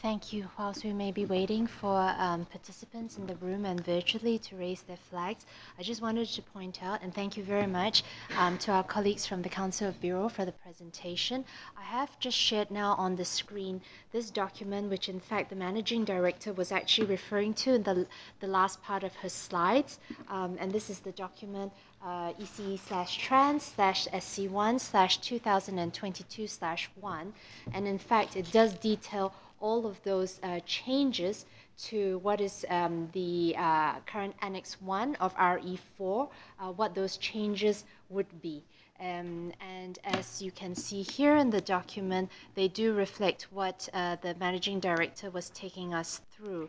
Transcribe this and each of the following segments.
Thank you. Whilst we may be waiting for participants in the room and virtually to raise their flags, I just wanted to point out, and thank you very much to our colleagues from the Council of Bureau for the presentation. I have just shared now on the screen this document, which in fact the Managing Director was actually referring to in the last part of her slides. And this is the document ECE/Trans/SC1/2022/1. And in fact, it does detail all of those changes to what is the current Annex 1 of RE4, what those changes would be. And as you can see here in the document, they do reflect what the Managing Director was taking us through.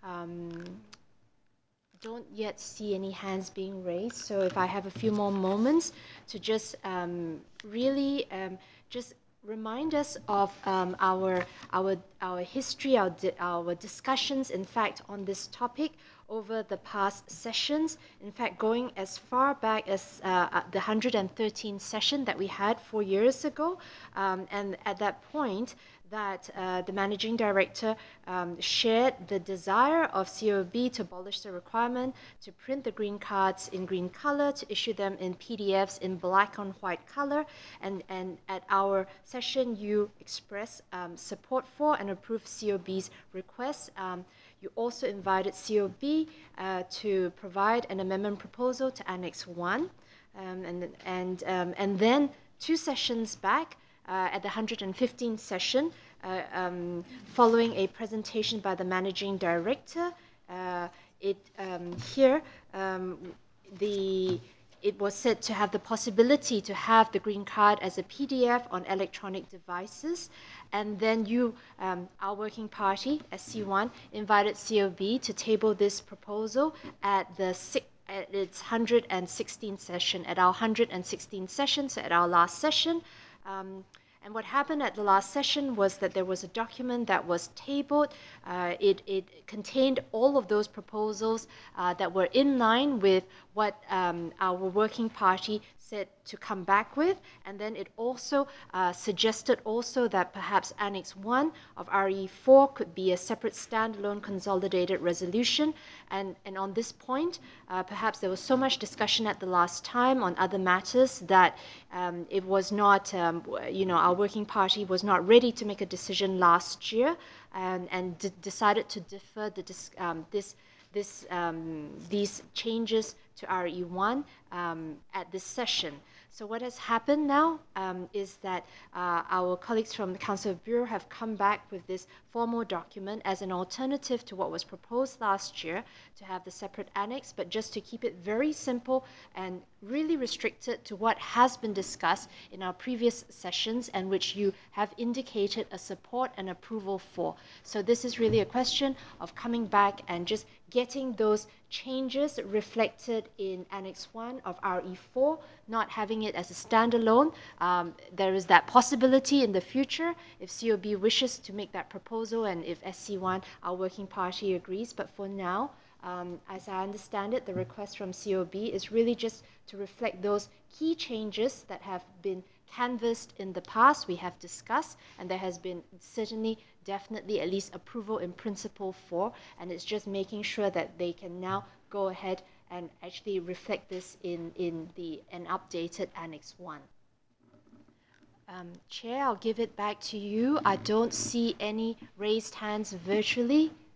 Don't yet see any hands being raised, so if I have a few more moments to just really just remind us of our history, our discussions, in fact, on this topic over the past sessions. In fact, going as far back as the 113th session that we had 4 years ago, and at that point, that the Managing Director shared the desire of COB to abolish the requirement to print the green cards in green color, to issue them in PDFs in black on white color, and at our session you expressed support for and approved COB's request. You also invited COB to provide an amendment proposal to Annex 1, and then 2 sessions back, at the 115th session, following a presentation by the Managing Director, it was said to have the possibility to have the green card as a PDF on electronic devices, and then you, our working party, SC1, invited COB to table this proposal at its 116th session, at our 116th session, so at our last session. And what happened at the last session was that there was a document that was tabled. It contained all of those proposals that were in line with what our working party said to come back with, and then it also suggested also that perhaps Annex 1 of RE4 could be a separate standalone consolidated resolution. And on this point, perhaps there was so much discussion at the last time on other matters that it was not, our working party was not ready to make a decision last year, and decided to defer these changes to RE1 at this session. So what has happened now is that our colleagues from the Council of Bureau have come back with this formal document as an alternative to what was proposed last year to have the separate annex, but just to keep it very simple and really restricted to what has been discussed in our previous sessions and which you have indicated a support and approval for. So this is really a question of coming back and just getting those changes reflected in Annex 1 of RE4, not having it as a standalone. There is that possibility in the future if COB wishes to make that proposal and if SC1, our working party, agrees. But for now, as I understand it, the request from COB is really just to reflect those key changes that have been canvassed in the past, we have discussed, and there has been certainly, definitely, at least approval in principle for, and it's just making sure that they can now go ahead and actually reflect this in an updated Annex 1. Chair, I'll give it back to you. I don't see any raised hands virtually.